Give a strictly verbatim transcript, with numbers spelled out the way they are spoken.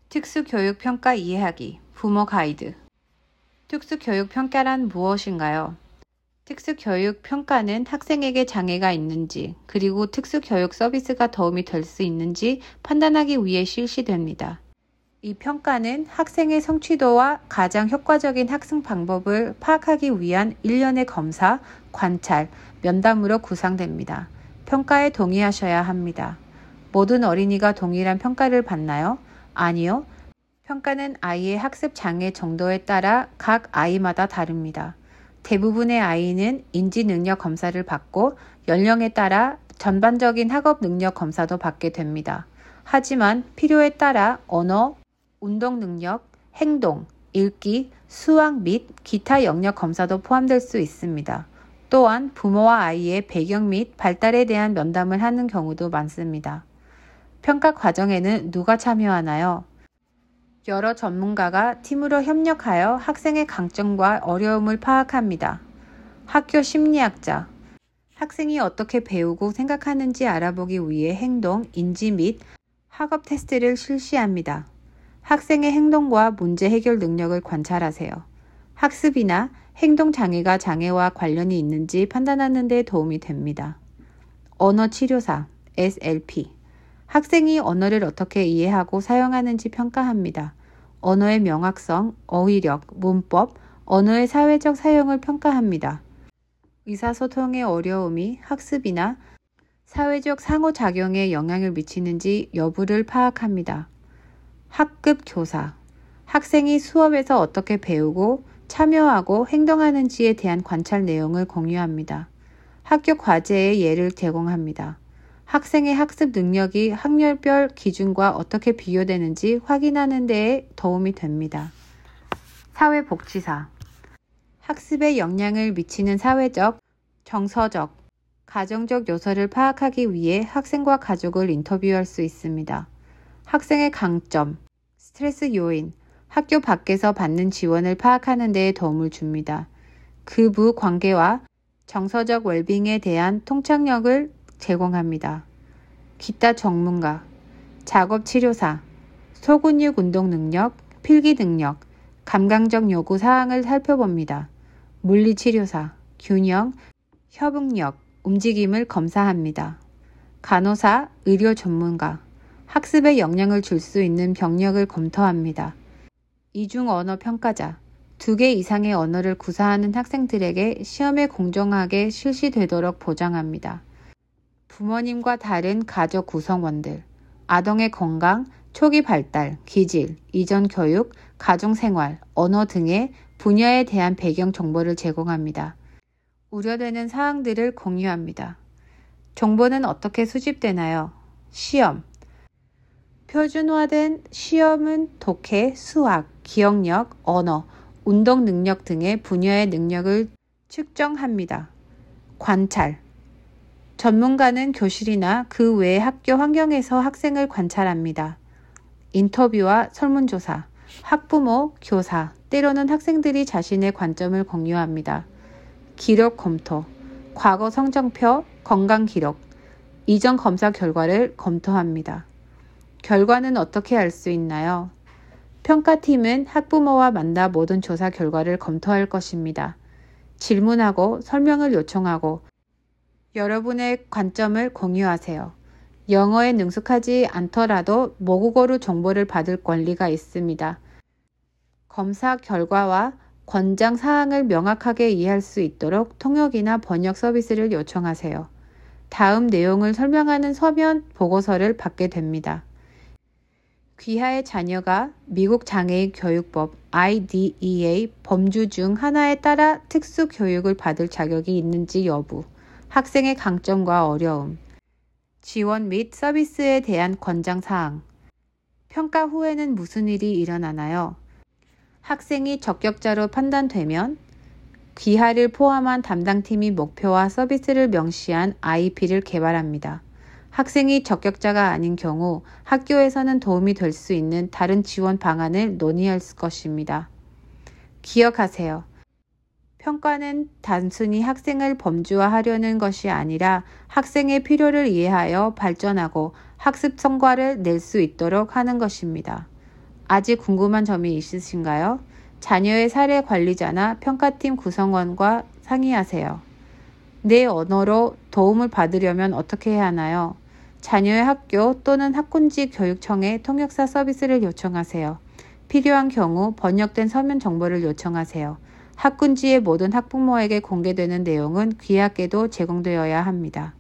특수교육평가 이해하기, 부모 가이드. 특수교육평가란 무엇인가요? 특수교육평가는 학생에게 장애가 있는지, 그리고 특수교육 서비스가 도움이 될 수 있는지 판단하기 위해 실시됩니다. 이 평가는 학생의 성취도와 가장 효과적인 학습 방법을 파악하기 위한 일련의 검사, 관찰, 면담으로 구성됩니다. 평가에 동의하셔야 합니다. 모든 어린이가 동일한 평가를 받나요? 아니요. 평가는 아이의 학습 장애 정도에 따라 각 아이마다 다릅니다. 대부분의 아이는 인지 능력 검사를 받고 연령에 따라 전반적인 학업 능력 검사도 받게 됩니다. 하지만 필요에 따라 언어, 운동 능력, 행동, 읽기, 수학 및 기타 영역 검사도 포함될 수 있습니다. 또한 부모와 아이의 배경 및 발달에 대한 면담을 하는 경우도 많습니다. 평가 과정에는 누가 참여하나요? 여러 전문가가 팀으로 협력하여 학생의 강점과 어려움을 파악합니다. 학교 심리학자, 학생이 어떻게 배우고 생각하는지 알아보기 위해 행동, 인지 및 학업 테스트를 실시합니다. 학생의 행동과 문제 해결 능력을 관찰하세요. 학습이나 행동 장애가 장애와 관련이 있는지 판단하는 데 도움이 됩니다. 언어 치료사, 에스 엘 피, 학생이 언어를 어떻게 이해하고 사용하는지 평가합니다. 언어의 명확성, 어휘력, 문법, 언어의 사회적 사용을 평가합니다. 의사소통의 어려움이 학습이나 사회적 상호작용에 영향을 미치는지 여부를 파악합니다. 학급 교사, 학생이 수업에서 어떻게 배우고 참여하고 행동하는지에 대한 관찰 내용을 공유합니다. 학교 과제의 예를 제공합니다. 학생의 학습 능력이 학년별 기준과 어떻게 비교되는지 확인하는 데에 도움이 됩니다. 사회복지사, 학습에 영향을 미치는 사회적, 정서적, 가정적 요소를 파악하기 위해 학생과 가족을 인터뷰할 수 있습니다. 학생의 강점, 스트레스 요인, 학교 밖에서 받는 지원을 파악하는 데에 도움을 줍니다. 그부 관계와 정서적 웰빙에 대한 통찰력을 제공합니다. 기타 전문가, 작업치료사, 소근육 운동 능력, 필기 능력, 감각적 요구 사항을 살펴봅니다. 물리치료사, 균형, 협응력, 움직임을 검사합니다. 간호사, 의료 전문가, 학습에 영향을 줄 수 있는 병력을 검토합니다. 이중 언어 평가자, 두 개 이상의 언어를 구사하는 학생들에게 시험에 공정하게 실시되도록 보장합니다. 부모님과 다른 가족 구성원들, 아동의 건강, 초기 발달, 기질, 이전 교육, 가정생활, 언어 등의 분야에 대한 배경 정보를 제공합니다. 우려되는 사항들을 공유합니다. 정보는 어떻게 수집되나요? 시험, 표준화된 시험은 독해, 수학, 기억력, 언어, 운동 능력 등의 분야의 능력을 측정합니다. 관찰, 전문가는 교실이나 그 외의 학교 환경에서 학생을 관찰합니다. 인터뷰와 설문조사, 학부모, 교사, 때로는 학생들이 자신의 관점을 공유합니다. 기록 검토, 과거 성적표, 건강 기록, 이전 검사 결과를 검토합니다. 결과는 어떻게 알 수 있나요? 평가팀은 학부모와 만나 모든 조사 결과를 검토할 것입니다. 질문하고 설명을 요청하고 여러분의 관점을 공유하세요. 영어에 능숙하지 않더라도 모국어로 정보를 받을 권리가 있습니다. 검사 결과와 권장 사항을 명확하게 이해할 수 있도록 통역이나 번역 서비스를 요청하세요. 다음 내용을 설명하는 서면 보고서를 받게 됩니다. 귀하의 자녀가 미국 장애인 교육법 아이 디 이 에이 범주 중 하나에 따라 특수 교육을 받을 자격이 있는지 여부, 학생의 강점과 어려움, 지원 및 서비스에 대한 권장 사항, 평가 후에는 무슨 일이 일어나나요? 학생이 적격자로 판단되면 귀하를 포함한 담당팀이 목표와 서비스를 명시한 아이 피를 개발합니다. 학생이 적격자가 아닌 경우 학교에서는 도움이 될 수 있는 다른 지원 방안을 논의할 것입니다. 기억하세요. 평가는 단순히 학생을 범주화하려는 것이 아니라 학생의 필요를 이해하여 발전하고 학습 성과를 낼 수 있도록 하는 것입니다. 아직 궁금한 점이 있으신가요? 자녀의 사례 관리자나 평가팀 구성원과 상의하세요. 내 언어로 도움을 받으려면 어떻게 해야 하나요? 자녀의 학교 또는 학군지 교육청에 통역사 서비스를 요청하세요. 필요한 경우 번역된 서면 정보를 요청하세요. 학군지의 모든 학부모에게 공개되는 내용은 귀하게도 제공되어야 합니다.